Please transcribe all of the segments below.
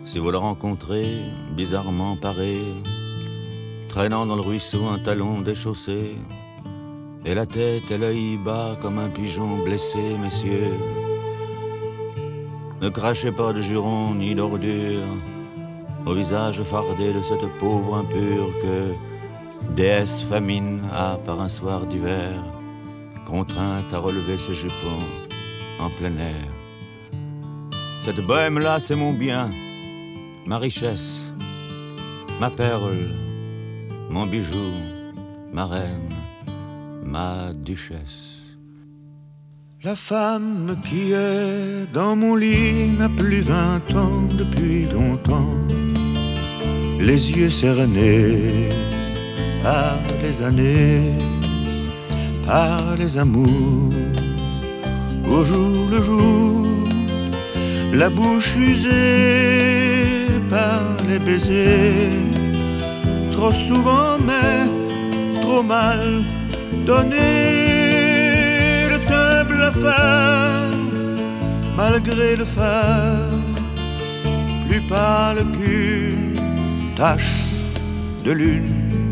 Si vous le rencontrez, bizarrement paré, traînant dans le ruisseau un talon déchaussé, et la tête et l'œil bas comme un pigeon blessé, messieurs, ne crachez pas de jurons ni d'ordures au visage fardé de cette pauvre impure que déesse famine a par un soir d'hiver contrainte à relever ce jupon en plein air. Cette bohème-là, c'est mon bien, ma richesse, ma perle, mon bijou, ma reine, ma duchesse. La femme qui est dans mon lit n'a plus 20 ans depuis longtemps, les yeux cernés par les années, par les amours, au jour le jour, la bouche usée par les baisers, trop souvent mais trop mal donné, le teint blafard, malgré le phare, plus pâle qu'une tache de lune.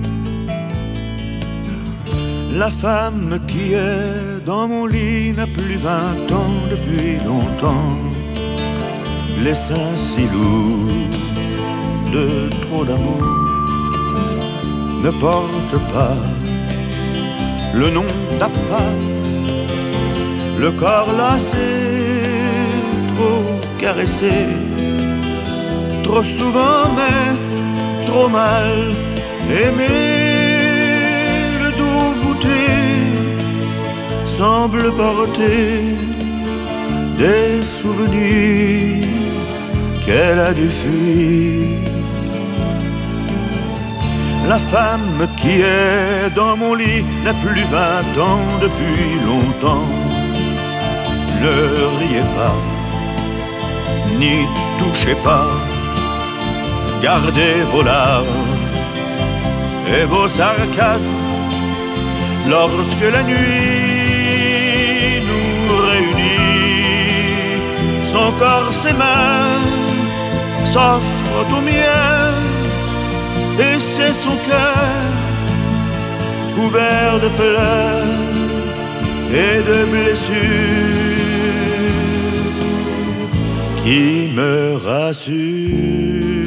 La femme qui est dans mon lit n'a plus 20 ans depuis longtemps, les seins si lourds de trop d'amour ne portent pas le nom d'appât, le corps lassé, trop caressé, trop souvent mais trop mal aimé, le dos voûté semble porter des souvenirs qu'elle a dû fuir. La femme qui est dans mon lit n'a plus 20 ans depuis longtemps. Ne riez pas, ni touchez pas, gardez vos larmes et vos sarcasmes lorsque la nuit nous réunit. Son corps, ses mains s'offrent au mien, et c'est son cœur couvert de pleurs et de blessures qui me rassure.